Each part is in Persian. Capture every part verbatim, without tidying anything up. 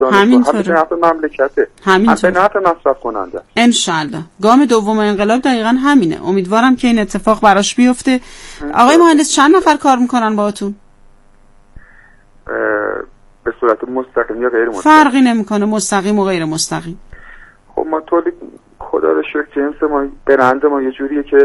همینطوره. به نفع مملکته، هم به نفع مصرف کننده. انشالله گام دوم انقلاب دقیقاً همینه. امیدوارم که این اتفاق براش بیفته. آقای مهندس چند نفر کار میکنن باهاتون؟ به صورت مستقیم یا غیر مستقیم؟ فرقی نمیکنه، مستقیم و غیر مستقیم. خب ما تولید خدا رو شکر جنس ما برند ما یه جوریه که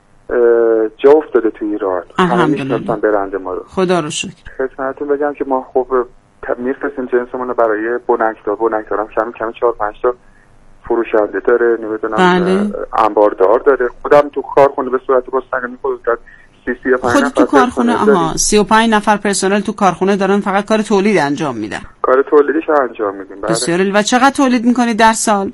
جا افتاده تو ایران. الحمدلله. همه برند ما رو. خدا رو شکر. خدمتتون بگم که ما خب میفرستیم جنسمون رو برای بنکدار. بنکدار هم کمی کمی چهار پنج تا فروشنده داره، نمیدونم بله. انباردار داره. خودم تو کارخونه به صورت مستقیم خود در سی سی و پنج خود نفر تو کارخونه آها سی و پنج نفر پرسنل تو کارخونه دارن، فقط کار تولید انجام میدن. کار تولیدش رو انجام میدیم. بله. بسیار. و چقدر تولید میکنید در سال؟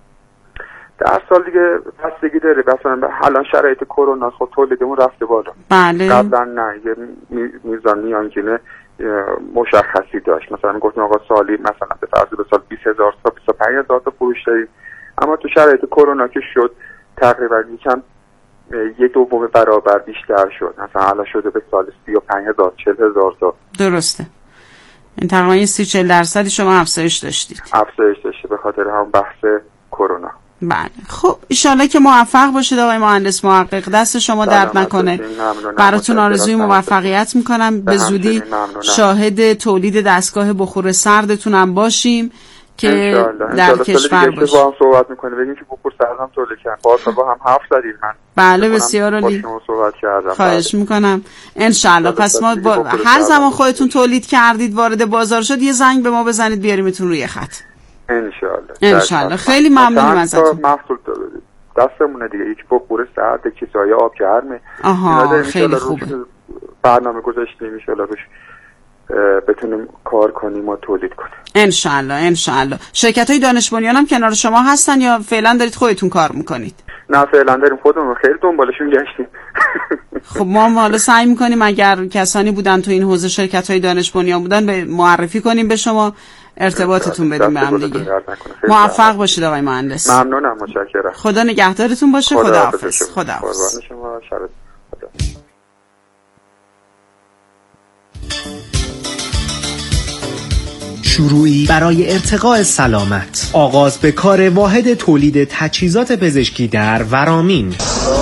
در سال دیگه بستگی داره. مثلا الان شرایط کرونا خب تولیدمون رفته بالا. بله. قبلا نه، یه میزان میانگینه مشخصی داشت. مثلا گفتیم آقا سالی مثلا به فرض به سال بیست هزار تا بیست و پنج هزار تا فروش داریم، اما تو شرایط کرونا که شد تقریبا یکم یه دوم برابر بیشتر شد. مثلا الان شده به سال سی و پنج هزار چهل هزار تا. درسته. این تقریبا یه سی چهل درصدی شما افزایش داشتید. افزایش داشته به خاطر هم بحث کرونا. بله. خب ایشالله که موفق باشید آقای مهندس محقق، دست شما درد نکنه. براتون آرزوی موفقیت میکنم. به زودی شاهد تولید دستگاه بخور سردتونم باشیم که در کشور باشه. با هم صحبت میکنه بگیم که بخور سرد هم تولید کنن. با هم حرف زدیم. من بله بسیار عالی. خواهش میکنم. انشالله. پس ما با هر زمان خودتون تولید کردید وارد بازار شد یه زنگ به ما بزنید بیاریمتون روی خط. انشالله. انشالله. خیلی ممنونم ازتون. محصول دستمونه دیگه، یک بخور سرد، کیسه‌های آب گرمه. آها خیلی خوبه. برنامه گذاشتیم ان شاءالله روش بتونیم کار کنیم و تولید کنیم. انشالله انشالله. شرکت‌های دانش بنیان هم کنار شما هستن یا فعلا دارید خودتون کار میکنید؟ نه فعلا داریم خودمون خیلی دنبالشون گشتیم. خب ما حالا سعی میکنیم اگر کسانی بودن تو این حوزه شرکت‌های دانش بنیان بودن به معرفی کنیم به شما، ارتباطتون بدیم به هم دیگه. موفق باشید آقای مهندس. ممنونم، متشکرم. خدا نگهدارتون باشه. خداحافظ. خداحافظ. شروعی برای ارتقاء سلامت. آغاز به کار واحد تولید تجهیزات پزشکی در ورامین.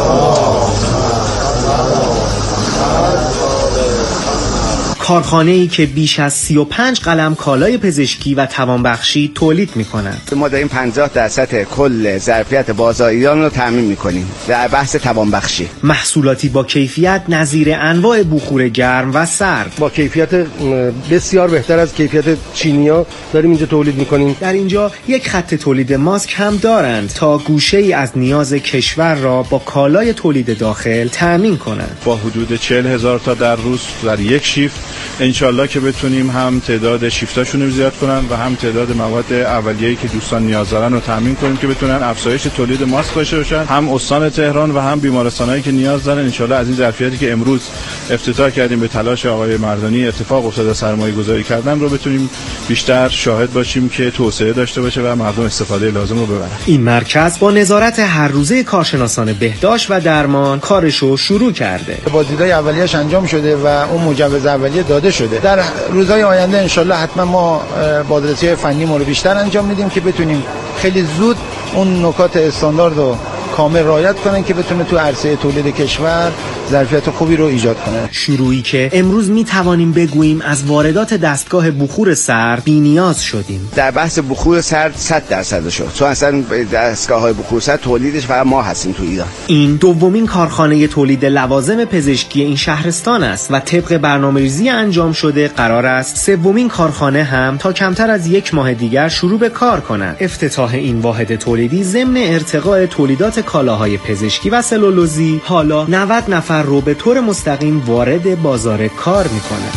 کارخانه‌ای که بیش از سی و پنج قلم کالای پزشکی و توانبخشی تولید می‌کند. ما داریم پنجاه درصد کل ظرفیت بازار ایران رو تامین می‌کنیم در بحث توانبخشی. محصولاتی با کیفیت نظیر انواع بخور گرم و سرد. با کیفیت بسیار بهتر از کیفیت چینی‌ها داریم اینجا تولید می‌کنیم. در اینجا یک خط تولید ماسک هم دارند تا گوشه‌ای از نیاز کشور را با کالای تولید داخل تامین کنند. با حدود چهل هزار تا در روز در یک شیفت انشالله که بتونیم هم تعداد شیفتاشون رو زیاد کنن و هم تعداد مواد اولیه‌ای که دوستان نیاز دارن رو تامین کنیم که بتونن افزایش تولید ماسک داشته باشن. هم استان تهران و هم بیمارستانایی که نیاز دارن انشالله از این ظرفیتی که امروز افتتاح کردیم به تلاش آقای مردانی اتفاق افتاده سرمایه‌گذاری کردن رو بتونیم بیشتر شاهد باشیم که توسعه داشته باشه و مردم استفاده لازم رو ببرن. این مرکز با نظارت هر روزه کارشناسان بهداشت و درمان کارش رو شروع کرده. بازدیدهای اولیه‌اش انجام شده و اون مجوز اولیه داده شده. در روزهای آینده انشالله حتما ما بازرسی فنی ما رو بیشتر انجام میدیم که بتونیم خیلی زود اون نکات استاندارد رو کامل رعایت کنن که بتونه تو عرصه تولید کشور ظرفیت خوبی رو ایجاد کنه. شروعی که امروز می توانیم بگوییم از واردات دستگاه بخور سرد بی‌نیاز شدیم. در بحث بخور سرد صد درصد شد. چون اصلا دستگاه‌های بخور سرد تولیدش فقط ما هستیم تو ایران. این دومین کارخانه تولید لوازم پزشکی این شهرستان است و طبق برنامه‌ریزی انجام شده قرار است سومین کارخانه هم تا کمتر از یک ماه دیگر شروع به کار کند. افتتاح این واحد تولیدی ضمن ارتقاء تولیدات کالاهای پزشکی و سلولوزی حالا نود نفر رو به طور مستقیم وارد بازار کار میکنه.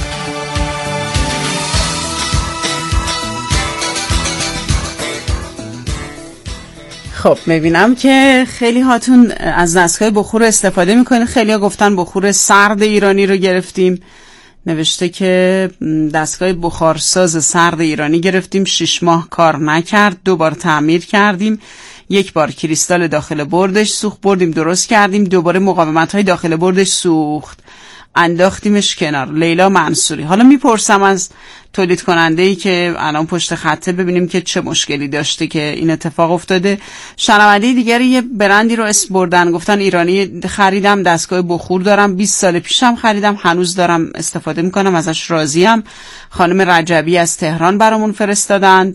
خب میبینم که خیلی هاتون از دستگاه بخور استفاده میکنه. خیلی ها گفتن بخور سرد ایرانی رو گرفتیم. نوشته که دستگاه بخارساز سرد ایرانی گرفتیم، شش ماه کار نکرد، دو بار تعمیر کردیم، یک بار کریستال داخل بردش سوخت، بردیم درست کردیم، دوباره مقاومت های داخل بردش سوخت. انداختیمش کنار. لیلا منصوری. حالا میپرسم از تولید کننده ای که الان پشت خطه ببینیم که چه مشکلی داشته که این اتفاق افتاده. شنونده دیگری یه برندی رو اسم بردن، گفتن ایرانی خریدم، دستگاه بخور دارم، بیست سال پیشم خریدم، هنوز دارم استفاده میکنم، ازش راضیم. خانم رجبی از تهران برامون فرستادند.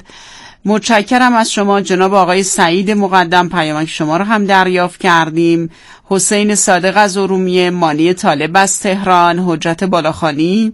متشکرم از شما جناب آقای سعید مقدم، پیامک شما رو هم دریافت کردیم. حسین صادق از ارومیه، مانی طالب از تهران، حجت بالاخانی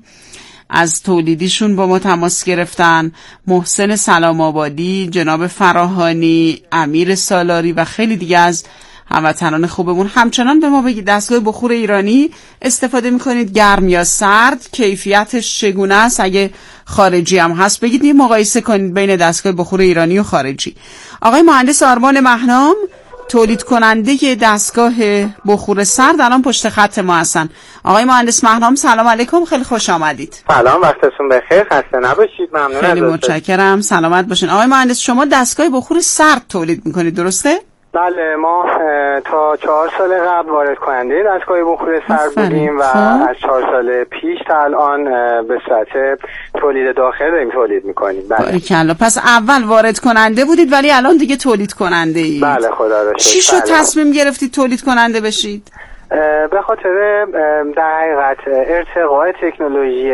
از تولیدیشون با ما تماس گرفتن، محسن سلام آبادی، جناب فراهانی، امیر سالاری و خیلی دیگه از هموطنان خوبمون. همچنان به ما بگید دستگاه بخور ایرانی استفاده میکنید گرم یا سرد؟ کیفیتش چگونه است؟ اگه خارجی هم هست بگید، یه مقایسه کنید بین دستگاه بخور ایرانی و خارجی. آقای مهندس آرمان مهنام، تولید کننده دستگاه بخور سرد، الان پشت خط ما هستن. آقای مهندس مهنام سلام علیکم، خیلی خوش آمدید. سلام، وقتتون بخیر، خسته نباشید. ممنون. خیلی متشکرم، سلامت باشین. آقای مهندس شما دستگاه بخور سرد تولید میکنید درسته؟ بله، ما تا چهار سال قبل وارد کننده دستگاه بخور سرد بودیم و خواه. از چهار سال پیش تا الان به صورت تولید داخل داریم تولید میکنیم. بله. باریکلا. پس اول وارد کننده بودید ولی الان دیگه تولید کننده اید. بله، خدا رو شکر. چی شد بله. تصمیم گرفتید تولید کننده بشید؟ به خاطر در حقیقت ارتقاء تکنولوژی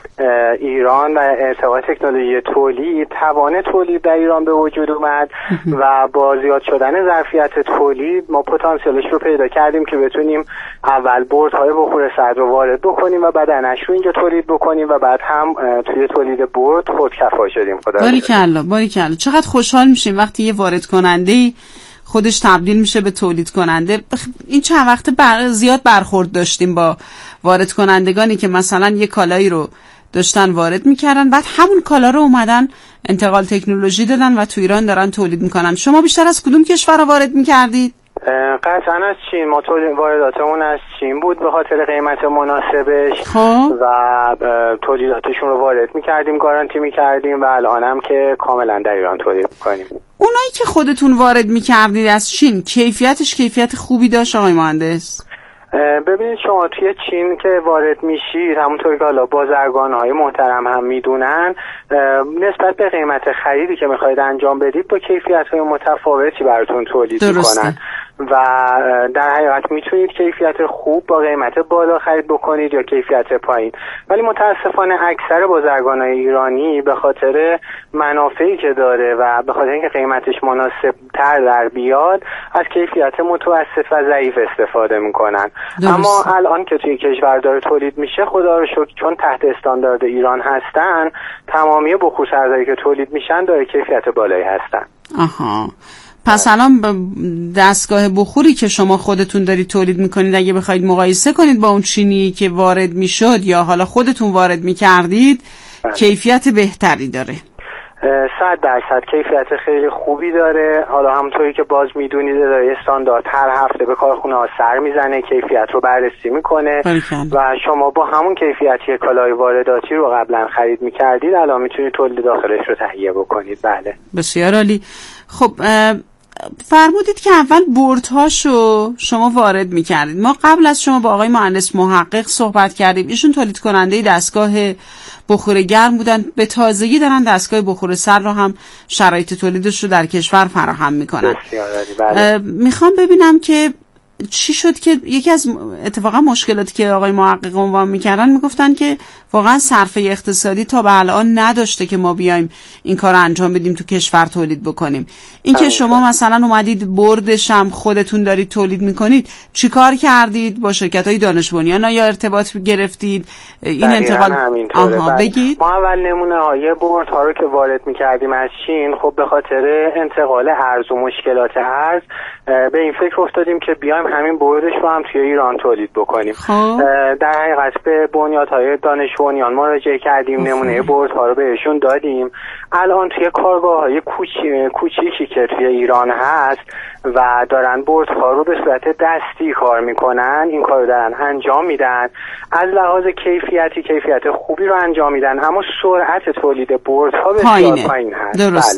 ایران و ارتقاء تکنولوژی تولید، توان تولید در ایران به وجود اومد و با زیاد شدن ظرفیت تولید ما پتانسیلش رو پیدا کردیم که بتونیم اول بردهای بخور سرد رو وارد بکنیم و بدنش رو اینجا تولید بکنیم و بعد هم توی تولید برد خودکفا شدیم. خدا باریکلا باریکلا. چقدر خوشحال میشیم وقتی یه وارد کننده خودش تبدیل میشه به تولید کننده. این چند وقت بر... زیاد برخورد داشتیم با وارد کنندگانی که مثلا یه کالایی رو داشتن وارد میکردن، بعد همون کالا رو اومدن انتقال تکنولوژی دادن و تو ایران دارن تولید میکنن. شما بیشتر از کدوم کشور رو وارد میکردید؟ قطعا از چین. ما تولید وارداتمون از چین بود به خاطر قیمت مناسبش. خب. و تولیداتشون رو وارد میکردیم، گارانتی میکردیم و الان هم که کاملا در ایران تولید میکنیم. اونایی که خودتون وارد میکردید از چین کیفیتش کیفیت خوبی داشت آقای مهندس؟ ببینید شما توی چین که وارد میشید، همونطور که حالا بازرگان‌های محترم هم میدونن، نسبت به قیمت خریدی که میخواید انجام بدید با کیفیت‌های متفاوتی براتون تولید میکنن و در حقیقت میتونید کیفیت خوب با قیمت بالا خرید بکنید یا کیفیت پایین. ولی متاسفانه اکثر بازرگان‌های ایرانی به خاطر منافعی که داره و به خاطر اینکه قیمتش مناسب تر در بیاد از کیفیت متوسط و ضعیف استفاده میکنن. درست. اما الان که توی کشور داره تولید میشه، خدا رو شکر چون تحت استاندارد ایران هستن، تمامی بخور سردایی که تولید میشن داره کیفیت بالایی هستن. آها. پس الان دستگاه بخوری که شما خودتون دارید تولید میکنید اگه بخواید مقایسه کنید با اون چینی که وارد میشد یا حالا خودتون وارد میکردید، کیفیت بهتری داره؟ صد درصد کیفیت خیلی خوبی داره. حالا همونطوری که باز میدونید اداره استاندارد هر هفته به کارخونه ها سر میزنه، کیفیت رو بررسی میکنه و شما با همون کیفیتی کالای وارداتی رو قبلا خرید میکردید الان میتونید تولید داخلش رو تهیه بکنید. بله، بسیار عالی. خب فرمودید که اول بردهاشو شما وارد میکردید. ما قبل از شما با آقای مهندس محقق صحبت کردیم، ایشون تولید کننده دستگاه بخور گرم بودن، به تازگی دارن دستگاه بخور سرد رو هم شرایط تولیدش رو در کشور فراهم میکنن. بله. میخوام ببینم که چی شد که یکی از اتفاقا مشکلاتی که آقای محقق عنوان میکردن میگفتن که واقعا صرفه اقتصادی تا به الان نداشته که ما بیایم این کار انجام بدیم تو کشور تولید بکنیم. این که شما مثلا اومدید بردش هم خودتون دارید تولید میکنید، چی کار کردید؟ با شرکت های دانش بنیان یا ارتباط گرفتید؟ این انتقال آها بگید. ما اول نمونه های برد ها رو که وارد میکردیم از چین، خب به خاطر انتقال ارز و مشکلات ارز به این فکر افتادیم که بیایم همین بردش رو هم توی ایران تولید بکنیم. خوب. در حقیقت به بنیادهای دانش بنیان مراجعه کردیم، نمونه بردها رو بهشون دادیم. الان توی کارگاه‌های کوچی کوچیکی که توی ایران هست و دارن بردها رو به صورت دستی کار میکنن، این کار رو دارن انجام میدن. از لحاظ کیفیتی کیفیت خوبی رو انجام میدن، اما سرعت تولید بردها بسیار پایین هست. درسته. بله.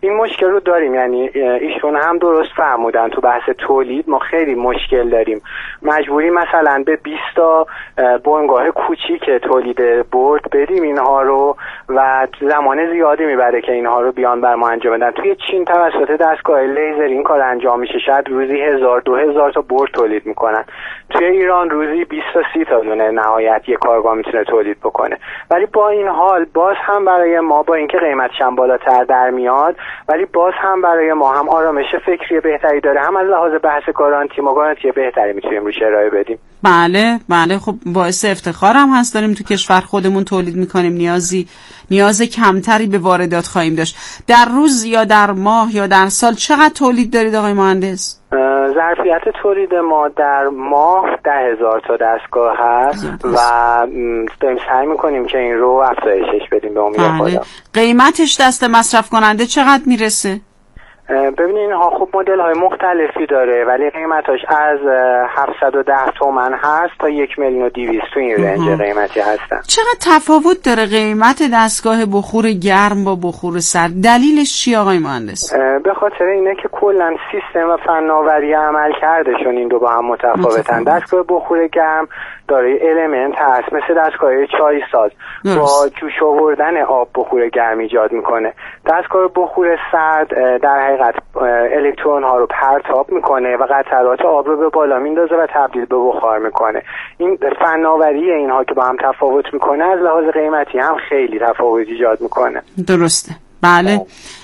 این مشکل رو داریم. یعنی ایشون هم درست فرمودن تو بحث تولید ما خیلی مشکل داریم، مجبوری مثلا به بیست تا بنگاه کوچیک تولید برد بدیم اینها رو و زمان زیادی میبره که اینها رو بیان بر ما انجام بدن. توی چین توسط دستگاه لیزر این کار انجام میشه، شاید روزی هزار دو هزار تا برد تولید میکنن. توی ایران روزی بیست تا سی تا دونه نهایت یک کارگاه میتونه تولید بکنه. ولی با این حال باز هم برای ما با اینکه قیمتش هم بالاتر در میاد، ولی باز هم برای ما هم آرامش فکری بهتری داره، هم از لحاظ بحث گارانتی ما گارانتی بهتری میتونیم روش ارائه بدیم. بله بله، خب باعث افتخار هم هست داریم تو کشور خودمون تولید میکنیم، نیازی نیاز کمتری به واردات خواهیم داشت. در روز یا در ماه یا در سال چقدر تولید دارید آقای مهندس؟ ظرفیت تولید ما در ماه ده هزار تا دستگاه هست و داریم سعی میکنیم که این رو افزایشش بدیم به امید خدا. قیمتش دست مصرف کننده چقدر میرسه؟ ببینید اینها خب مدل های مختلفی داره، ولی قیمتاش از هفتصد و ده تومن هست تا یک میلیون و دویست تو این رنج قیمتی هستن. چقدر تفاوت داره قیمت دستگاه بخور گرم با بخور سرد؟ دلیلش چی آقای مهندس؟ به خاطر اینه که کلا سیستم و فناوری عمل کردشون این دو با هم متفاوتن. دستگاه بخور گرم داره المنت هست مثل دستگاه چای ساز با جوش آوردن آب بخور گرم ایجاد میکنه. دستگاه بخور سرد در حقیقت الکترون ها رو پرتاب میکنه و قطرات آب رو به بالا میندازه و تبدیل به بخار میکنه. این فناوری اینها که با هم تفاوت میکنه از لحاظ قیمتی هم خیلی تفاوت ایجاد میکنه. درسته. بله.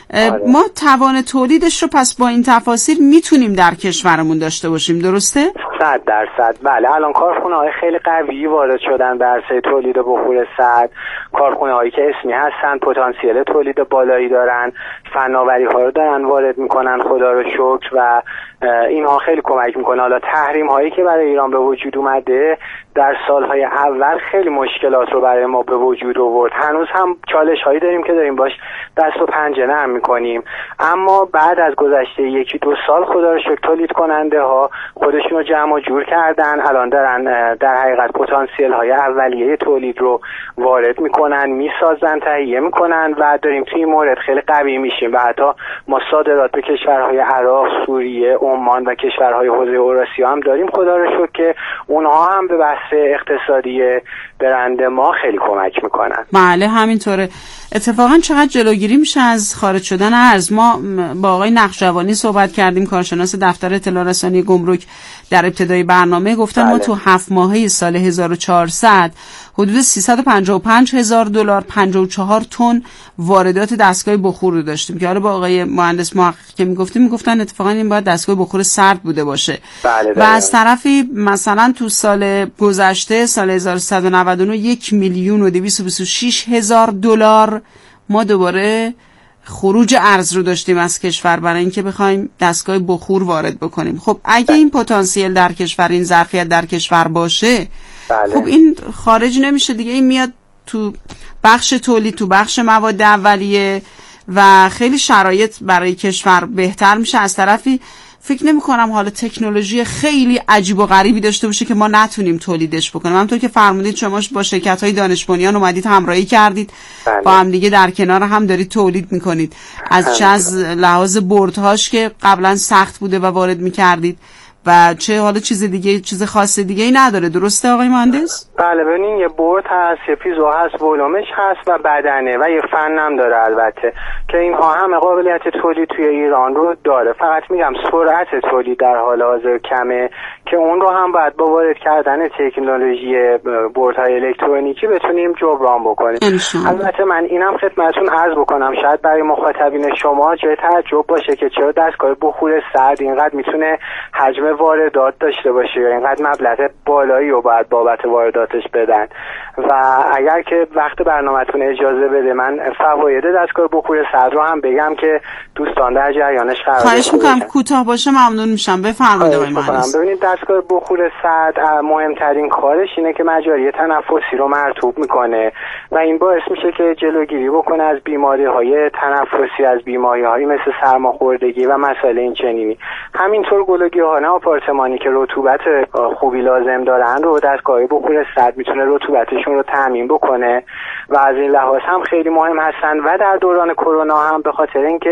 ما توان تولیدش رو پس با این تفاصیل میتونیم در کشورمون داشته باشیم، درسته؟ صد درصد بله. الان کارخونه های خیلی قوی وارد شدن در عرصه تولید بخور سرد، کارخونه هایی که اسمی هستن، پتانسیل تولید بالایی دارن، فناوری ها رو دارن وارد میکنن خدا رو شکر و اینها خیلی کمک میکنه. حالا تحریم هایی که برای ایران به وجود اومده در سالهای اول خیلی مشکلات رو برای ما به وجود آورد. هنوز هم چالش هایی داریم که داریم باش دست و پنجه نرم میکنیم، اما بعد از گذشته یکی دو سال خدا رو شکر تولید کننده ها خودشون رو جمع و جور کردن، الان دارن در حقیقت پتانسیل های اولیه تولید رو وارد میکنن، میسازن، تهیه میکنن و داریم توی این مورد خیلی قوی میشیم و حتی ما صادرات به کشورهای عراق، سوریه، عمان و کشورهای حوزه اوراسیا هم داریم خدا رو شکر که اونها هم به بحث اقتصادی برند ما خیلی کمک میکنن. بله همینطوره. اتفاقا چقدر جلوگیری میشه از خارج شدن ارز. ما با آقای نقشجوانی صحبت کردیم، کارشناس دفتر اطلاع رسانی گمرک، در ابتدای برنامه گفتن بله. ما تو هفت ماهه سال هزار و چهارصد حدود سیصد و پنجاه و پنج هزار دلار پنجاه و چهار تن واردات دستگاه بخور رو داشتیم که حالا با آقای مهندس محقق که میگفتیم میگفتن اتفاقا این باید دستگاه بخور سرد بوده باشه. بله و از طرفی مثلا تو سال گذشته سال هزار و سیصد و نود و نه یک میلیون و دویست و بیست و شش هزار دلار ما دوباره خروج ارز رو داشتیم از کشور برای اینکه بخوایم دستگاه بخور وارد بکنیم. خب اگه این پتانسیل در کشور، این ظرفیت در کشور باشه بله. خب این خارج نمیشه دیگه، این میاد تو بخش تولید، تو بخش مواد اولیه و خیلی شرایط برای کشور بهتر میشه. از طرفی فکر نمی کنم حالا تکنولوژی خیلی عجیب و غریبی داشته باشه که ما نتونیم تولیدش بکنیم. همونطور که فرمودید شما با شرکت‌های دانش بنیان اومدید همراهی کردید بله. با هم دیگه در کنار هم دارید تولید میکنید، از چه از لحاظ بردهاش که قبلا سخت بوده و وارد میکردید و چه حالا چیز دیگه، چیز خاص دیگه ای نداره، درسته آقای مهندس؟ بله ببینین یه برد هست، یه پیزو هست، ولومش هست و بدنه و یه فنم داره البته که اینها هم قابلیت تولید توی ایران رو داره. فقط میگم سرعت تولید در حال حاضر کمه که اون رو هم باید با وارد کردن تکنولوژی بردهای الکترونیکی بتونیم جبران بکنیم. البته من اینم خدمتتون عرض بکنم شاید برای مخاطبین شما جای تعجب باشه که چرا دستگاه بخور سرد اینقدر میتونه حجم واردات داشته باشه یا اینقدر مبلغ بالایی رو باید بابت وارداتش بدن. و اگر که وقت برنامه‌تون اجازه بده من فواید دستگاه بخور سرد رو هم بگم که دوستان در جریانش قرار بگیرن. خواهش می‌کنم کوتاه باشه، ممنون میشم. بفرمایید آقای مهندس. ببینید دستگاه بخور سرد مهمترین کارش اینه که مجاری تنفسی رو مرطوب میکنه و این باعث میشه که جلوگیری بکنه از بیماری‌های تنفسی، از بیماری‌هایی مثل سرماخوردگی و مسائل این چنینی. همینطور گلوگیران آپارتمانی که رطوبت خوبی لازم دارن رو دستگاه بخور سرد میتونه رطوبتشون رو تامین بکنه و از این لحاظ هم خیلی مهم هستن و در دوران کرونا هم به خاطر اینکه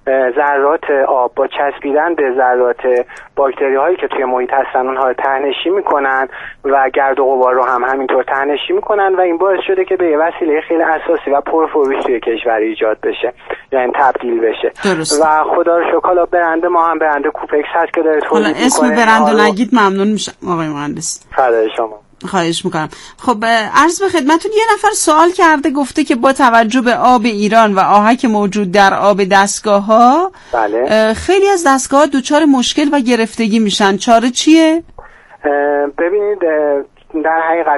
ذرات آب با چسبیدن به ذرات باکتری هایی که توی محیط هستن اونها رو ته‌نشین میکنن و گرد و غبار رو هم همینطور ته‌نشین میکنن و این باعث شده که به یه وسیله خیلی اساسی و پرفروش توی کشور ایجاد بشه، یعنی تبدیل بشه. درست. و خدا رو شکر حالا برنده ما هم برنده کوپکس هست که داره تولید میکنه. اسم برند رو نگید ممنون میشم آقای مهندس. فدای شما. خواهش میکنم. خب عرض به خدمتون، یه نفر سوال کرده، گفته که با توجه به آب ایران و آهک موجود در آب دستگاه ها بله. خیلی از دستگاه ها دچار مشکل و گرفتگی میشن، چاره چیه؟ ببینید در حقیقت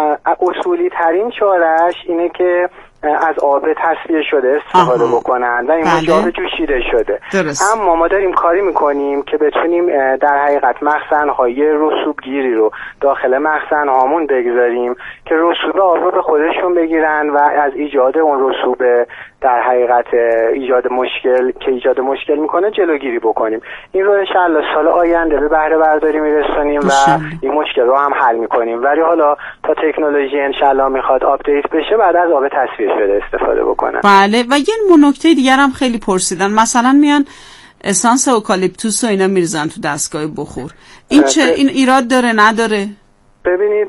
اصولی ترین چارهش اینه که از آب تصفیه شده استفاده آها. بکنن و این بله. آب جوشیده شده. درست. اما ما داریم کاری میکنیم که بتونیم در حقیقت مخزن‌های رسوبگیری رو داخل مخزن هامون بگذاریم که رسوب آب رو به خودشون بگیرن و از ایجاد اون رسوب در حقیقت ایجاد مشکل که ایجاد مشکل میکنه جلوگیری بکنیم. این رو انشالله سال آینده به بهره برداری میرسونیم و این مشکل رو هم حل میکنیم. ولی حالا تا تکنولوژی انشالله میخواد آپدیت بشه بعد از آب تصفیه شده استفاده بکنن. بله. و یه نکته دیگر هم خیلی پرسیدن، مثلا میان اسانس اوکالیپتوس و اینا میریزن تو دستگاه بخور، این چه این ایراد داره نداره؟ ببینید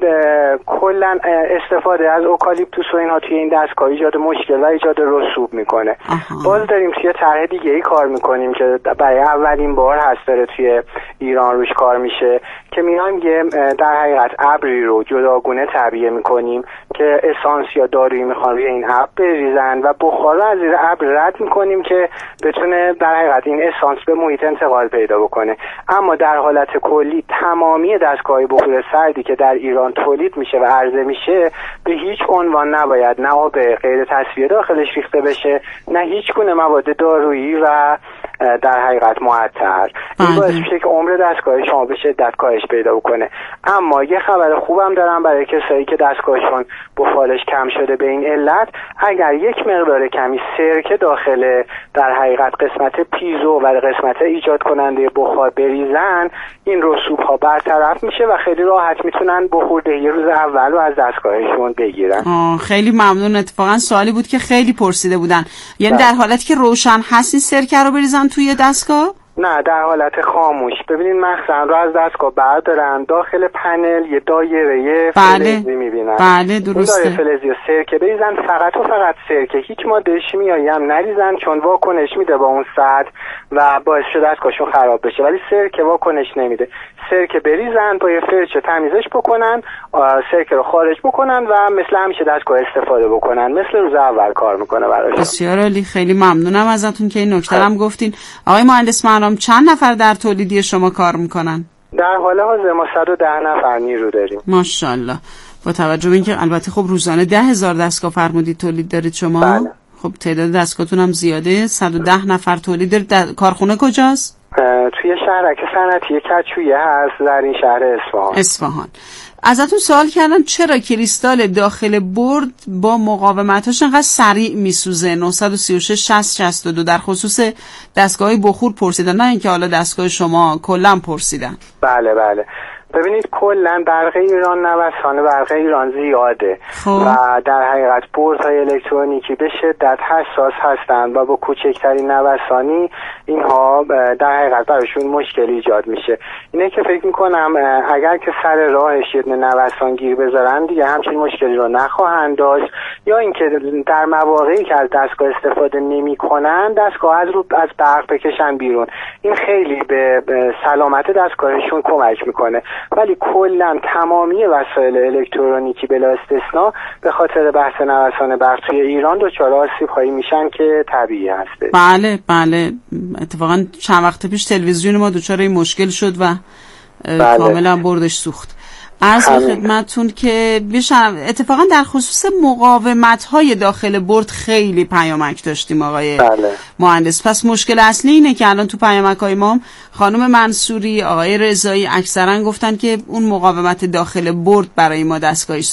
کلا استفاده از اوکالیپتوس و اینها توی این دستگاه ایجاد مشکل و ایجاد رسوب میکنه. آها. باز داریم توی طرح دیگه ای کار میکنیم که برای اولین بار هست داره توی ایران روش کار میشه که میایم یه در حقیقت ابری رو جداگونه تعبیه میکنیم که اسانس یا دارویی میخوان روی این ابر بریزن و بخار رو از زیر ابر رد میکنیم که بتونه در حقیقت این اسانس به محیط انتقال پیدا بکنه. اما در حالت کلی تمامی دستگاه بخور سردی که در ایران تولید میشه و عرضه میشه به هیچ عنوان نباید نه آب غیر تصفیه داخلش ریخته بشه نه هیچ گونه مواد دارویی و در حقیقت معطر. این باعث میشه که عمر دستگاه شما به شدت کاهش پیدا بکنه. اما یه خبر خوبم دارم برای کسایی که دستگاهشون بخارش کم شده به این علت، اگر یک مقدار کمی سرکه داخل در حقیقت قسمت پیزو و قسمت ایجاد کننده بخار بریزن این رسوب ها برطرف میشه و خیلی راحت میتونن بخوردهی روز اول رو از دستگاهشون بگیرن. آه خیلی ممنون. اتفاقا سوالی بود که خیلی پرسیده بودن، یعنی در حالتی که روشن هست این سرکه رو بریزن توی دستگاه؟ نه، در حالت خاموش. ببینید مخزن رو از دستگاه بردارن، داخل پنل یه دایره فلزی میبینن. بله درسته. این دایره فلزی و سرکه بریزن، فقط و فقط سرکه، هیچ ماده شیمیایی هم نریزن چون واکنش میده با اون سطح و باعث شده دستگاهشون خراب بشه. ولی سرکه واکنش نمیده. سرکه بریزن، با یه فرچه تمیزش بکنن، سرکه رو خارج بکنن و مثل همیشه دستگاه استفاده بکنن، مثل روز اول کار میکنه براشون. بسیار عالی. خیلی ممنونم ازتون که این نکته هم گفتین. آقای مهندس محرم، چند نفر در تولیدی شما کار میکنن؟ در حال حاضر ما صد و ده نفر نیرو داریم. ماشاءالله. با توجه به اینکه البته خب روزانه ده هزار دستگاه فرمودید تولید دارید شما. بله. خب تعداد دستگاهتون هم زیاده. صد و ده نفر تولید دارید. کارخونه کجاست؟ توی شهرک صنعتی کچویه هست در این شهر اصفهان. اصفهان. ازتون سوال کردن چرا کریستال داخل برد با مقاومتاش انقدر سریع میسوزه؟ نه سه شش شصت شصت و دو در خصوص دستگاه بخور پرسیدن، نه اینکه حالا دستگاه شما کلا پرسیدن. بله بله. ببینید کلا برق ایران نوسان برق ایران زیاده خب. و در حقیقت بردهای الکترونیکی به شدت حساس هستند و با کوچکترین نوسانی اینها در حقیقت براشون مشکل ایجاد میشه. اینه که فکر میکنم اگر که سر راهش یه نوسان گیر بذارن دیگه همچین مشکلی رو نخواهند داشت، یا اینکه در مواقعی که از دستگاه استفاده نمیکنن دستگاه از رو از برق بکشن بیرون. این خیلی به سلامت دستگاهشون کمک میکنه. ولی کلا تمامی وسایل الکترونیکی بلا استثنا به خاطر بحث نوسان برق توی ایران دچار آسیب‌هایی میشن که طبیعی هسته. بله بله. اتفاقا چند وقت پیش تلویزیون ما دچار این مشکل شد و بله. کاملا بردش سوخت. عرض به خدمتتون که بشن اتفاقا در خصوص مقاومت‌های داخل برد خیلی پیامک داشتیم آقای بله. مهندس. پس مشکل اصلی اینه که الان تو پیامک‌های ما خانم منصوری، آقای رضایی اکثرا گفتن که اون مقاومت داخل برد برای ما دستگاهی سوخت.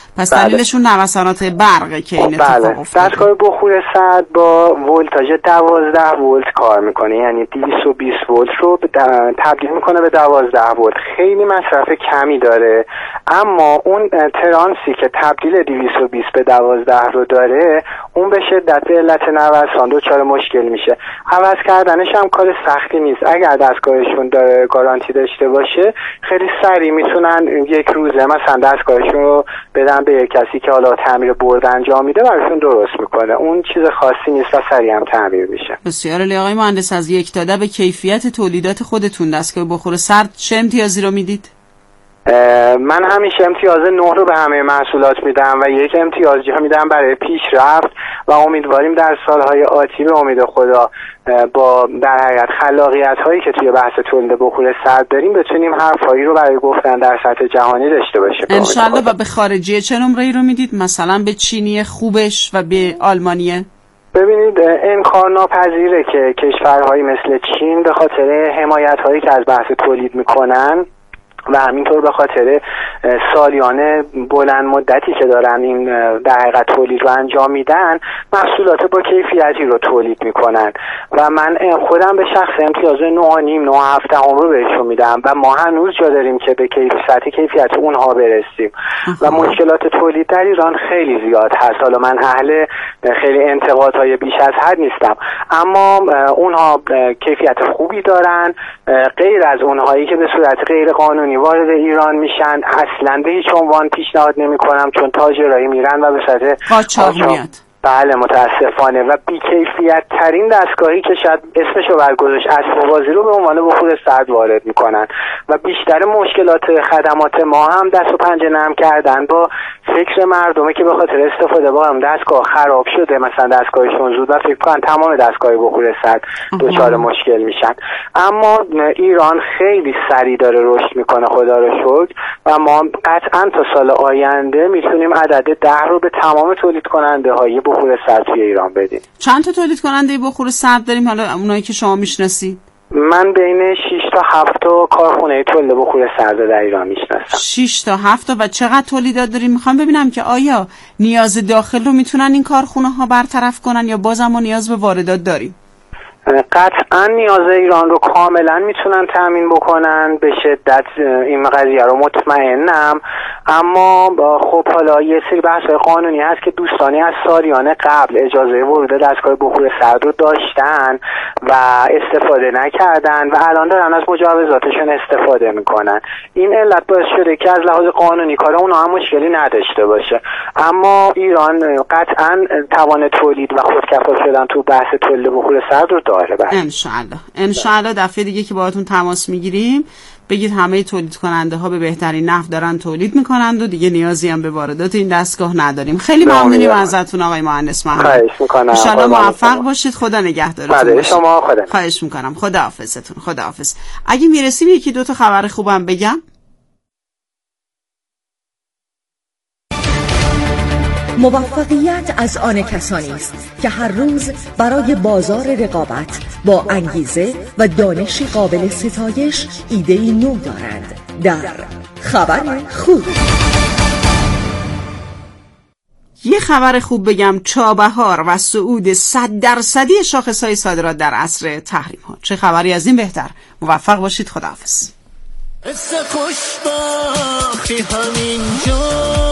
پس دلیلشون نوسانات برقه که این اتفاق بله. افتاده. دستگاه بخور سرد با ولتاژ دوازده ولت کار میکنه، یعنی دویست و بیست ولت رو تبدیل میکنه به دوازده ولت. خیلی مصرف کمی داره، اما اون ترانسی که تبدیل دویست و بیست به دوازده رو داره اون به شدت به علت نوسان دچار مشکل میشه. عوض کردنش هم کار سختی نیست. اگر دستگاهشون داره گارانتی داشته باشه خیلی سریع میتونن یک روزه مثلا دستگاهشون رو بدن به یک کسی که حالا تعمیر برد انجام میده براشون درست میکنه. اون چیز خاصی نیست و سریع هم تعمیر میشه. بسیار عالی. آقای مهندس، از یک تا ده به کیفیت تولیدات خودتون دستگاه بخور سرد چه امتیازی رو میدید؟ من همیشه امتیاز نه رو به همه محصولات میدم و یک امتیاز میدم برای پیشرفت و امیدواریم در سالهای آتی به امید خدا با در حقیقت خلاقیت هایی که توی بحث تولید بخور سرد داریم بتونیم حرفایی رو برای گفتن در سطح جهانی داشته باشیم انشالله. و به خارجی چه نمره‌ای رو میدید؟ مثلا به چینی خوبش و به آلمانیه؟ ببینید انکار ناپذیره که کشورهایی مثل چین به خاطر حمایت هایی که از بحث تولید میکنن و همینطور به خاطر سالیانه بلند مدتی که دارن این در حقیقت تولید رو انجام میدن محصولات با کیفیتی رو تولید میکنن و من خودم به شخص امتیاز نه و نیم نه و هفت هم رو بهشون میدم و ما هنوز جا داریم که به سطح کیفیت اونها برسیم و مشکلات تولید در ایران خیلی زیاد هست. حالا من اهل خیلی انتقادهای بیش از حد نیستم، اما اونها کیفیت خوبی دارن. غیر از اونهایی که به صورت غیر قانونی وارد ایران میشن اصلا به هیچ عنوان پیشنهاد نمیکنم، چون تاجرایی میرن و به صورت قاچاق میاد. بله متاسفانه. و بی‌کیفیت ترین دستگاهی که شاید اسمشو برگذاشت اسباب‌بازی رو به عنوان بخور سرد وارد میکنن و بیشتر مشکلات خدمات ما هم دست و پنجه نرم کردن با فکر مردمه که به خاطر استفاده با هم دستگاه خراب شده، مثلا دستگاهشون زود و فکر کنن تمام دستگاه بخور سرد دچار مشکل میشن. اما ایران خیلی سریع داره رشد میکنه خدا رو شکر و ما قطعا تا سال آینده میتونیم عدد ده رو به تمام تولید کننده های بخور سرد توی ایران بدیم. چند تا تولید کننده بخور سرد داریم حالا اونایی که شما میشناسید؟ من بین شش تا هفت تا کارخونه تولید بخور سرد در ایران میشناسم. شش تا هفت تا. و چقدر تولیدات داریم؟ میخوام ببینم که آیا نیاز داخل رو میتونن این کارخونه ها برطرف کنن یا بازم ما نیاز به واردات داریم؟ قطعا نیاز ایران رو کاملا میتونن تامین بکنن، به شدت این قضیه رو مطمئنم. اما خب حالا یه سری بحث‌های قانونی هست که دوستانی از سالیان قبل اجازه ورود دستگاه بخور سرد رو داشتن و استفاده نکردن و الان دارن از مجوزاتشون استفاده میکنن. این علت باعث شده که از لحاظ قانونی کار اونها هم مشکلی نداشته باشه. اما ایران قطعا توان تولید و خودکفا شدن تو بحث تولید بخور سرد رو داره. انشالله انشالله دفعه دیگه که باهاتون تماس میگیریم بگید همه تولید کننده ها به بهترین نحو دارن تولید میکنند و دیگه نیازی هم به واردات این دستگاه نداریم. خیلی ممنونیم ازتون آقای مهندس محمد. خواهش میکنم. انشالله موفق باشید. خدا نگهدارتون. بله شما خدا. خواهش میکنم. خدا حافظتون. خدا حافظ. اگه میرسیم یکی دو تا خبر خوبم بگم. موفقیت از آن کسانی است که هر روز برای بازار رقابت با انگیزه و دانشی قابل ستایش ایده‌ای نو دارند. در خبر خوب یه خبر خوب بگم، چابهار و صعود صد درصدی شاخص‌های صادرات در عصر تحریم ها. چه خبری از این بهتر. موفق باشید. خداحافظ. قصه خوشبختی همینجا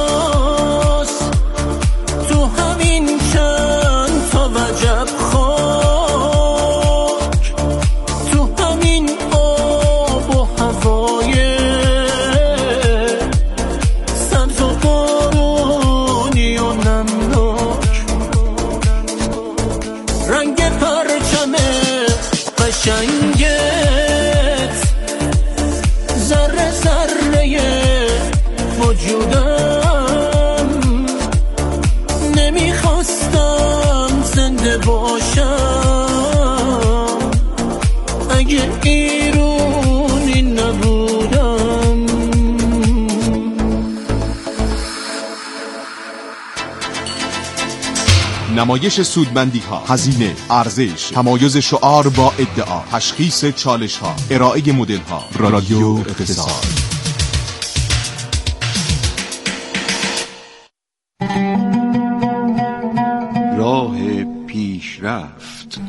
نمایش سودمندی ها، هزینه، ارزش، تمایز شعار با ادعا، تشخیص چالش ها، ارائه مدل ها. رادیو اقتصاد. رفت.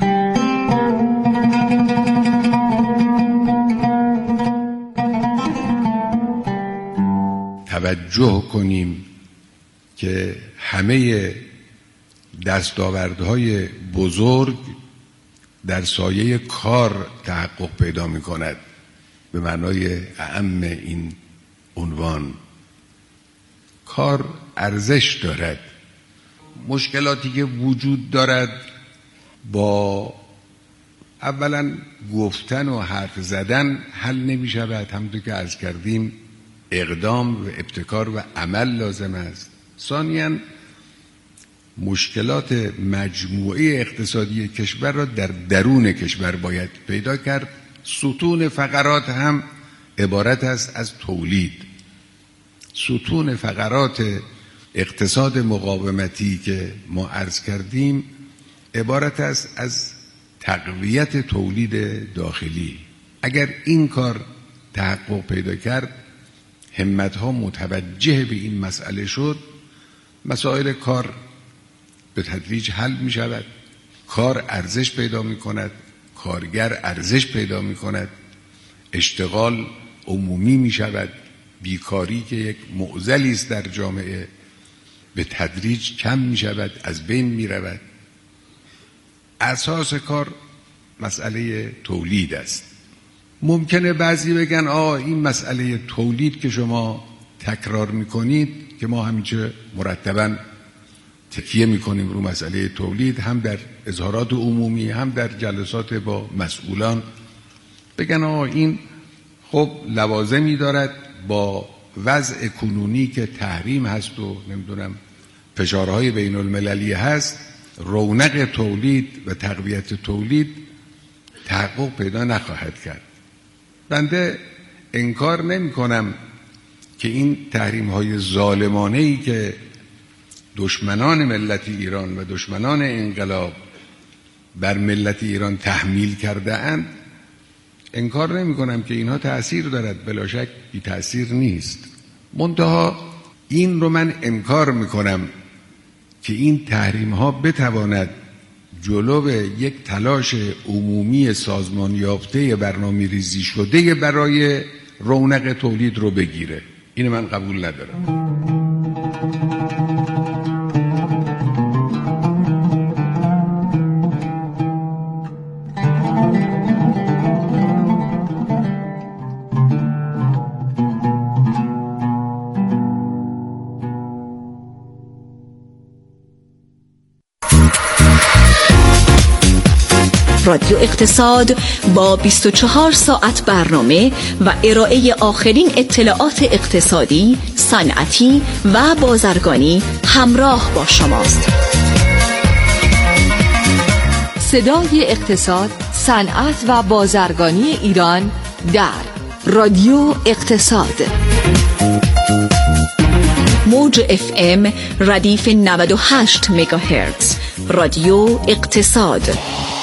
توجه کنیم که همه دستاوردهای بزرگ در سایه کار تحقق پیدا می کند. به معنای اعم این عنوان، کار ارزش دارد. مشکلاتی که وجود دارد با اولا گفتن و حرف زدن حل نمی شود. همونطور که عرض کردیم اقدام و ابتکار و عمل لازم است. ثانیاً مشکلات مجموعه اقتصادی کشور را در درون کشور باید پیدا کرد. ستون فقرات هم عبارت است از تولید. ستون فقرات اقتصاد مقاومتی که ما عرض کردیم عبارت است از تقویت تولید داخلی. اگر این کار تحقق پیدا کرد، همت‌ها متوجه به این مسئله شد، مسائل کار به تدریج حل می شود. کار ارزش پیدا می کند، کارگر ارزش پیدا می کند، اشتغال عمومی می شود، بیکاری که یک معضلی است در جامعه به تدریج کم می شود، از بین می رود. اساس کار مسئله تولید است. ممکنه بعضی بگن آه این مسئله تولید که شما تکرار می کنید، که ما همیشه مرتباً تکیه میکنیم رو مسئله تولید، هم در اظهارات عمومی هم در جلسات با مسئولان، بگن آقا این خب لوازمی دارد با وضع کنونی که تحریم هست و نمیدونم فشارهای بین المللی هست، رونق تولید و تقویت تولید تحقق پیدا نخواهد کرد. بنده انکار نمی کنم که این تحریم های ظالمانه ای که دشمنان ملت ایران و دشمنان انقلاب بر ملت ایران تحمیل کرده اند، انکار نمی کنم که اینها تأثیر دارد، بلا شک بی تأثیر نیست. منتها این رو من انکار می کنم که این تحریم ها بتواند جلو یک تلاش عمومی سازمان یافته برنامه ریزی شده برای رونق تولید رو بگیره. این من قبول ندارم. رادیو اقتصاد با بیست و چهار ساعت برنامه و ارائه آخرین اطلاعات اقتصادی، صنعتی و بازرگانی همراه با شماست. صدای اقتصاد، صنعت و بازرگانی ایران در رادیو اقتصاد. موج اف ام ردیف نود و هشت مگاهرتز. رادیو اقتصاد.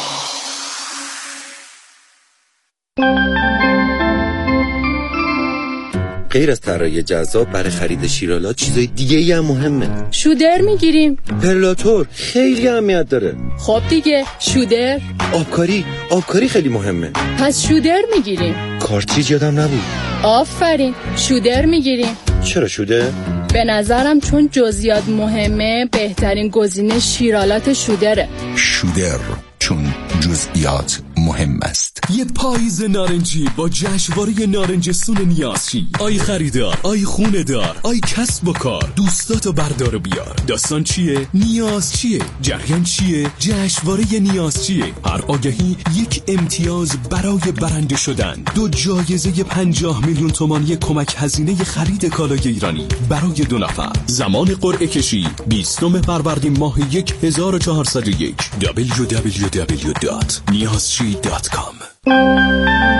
غیر از طراحی جذاب برای خرید شیرالات چیزای دیگه ای هم مهمه. شودر میگیریم. پرلاتور خیلی اهمیت داره. خب دیگه شودر. آبکاری آبکاری خیلی مهمه. پس شودر میگیریم. کارتریج یادم نبود. آفرین، شودر میگیریم. چرا شودر؟ به نظرم چون جزئیات مهمه، بهترین گزینه شیرالات شودره. شودر، چون جزئیات مهم است. یه پاییز نارنجی با جشنواره نارنج سون نیازچی. آی خریدار، آی خونه دار، آی کسب و کار، دوستاتو بردار و بیار. داستان چیه؟ نیاز چیه؟ جریان چیه؟ جشنواره نیاز چیه؟ هر آگهی یک امتیاز برای برنده شدن. دو جایزه پنجاه میلیون تومانی کمک هزینه خرید کالای ایرانی برای دو نفر. زمان قرعه کشی بیستم فروردین ماه هزار و چهارصد و یک. دبلیو دبلیو دبلیو دات نیازچی دات کام.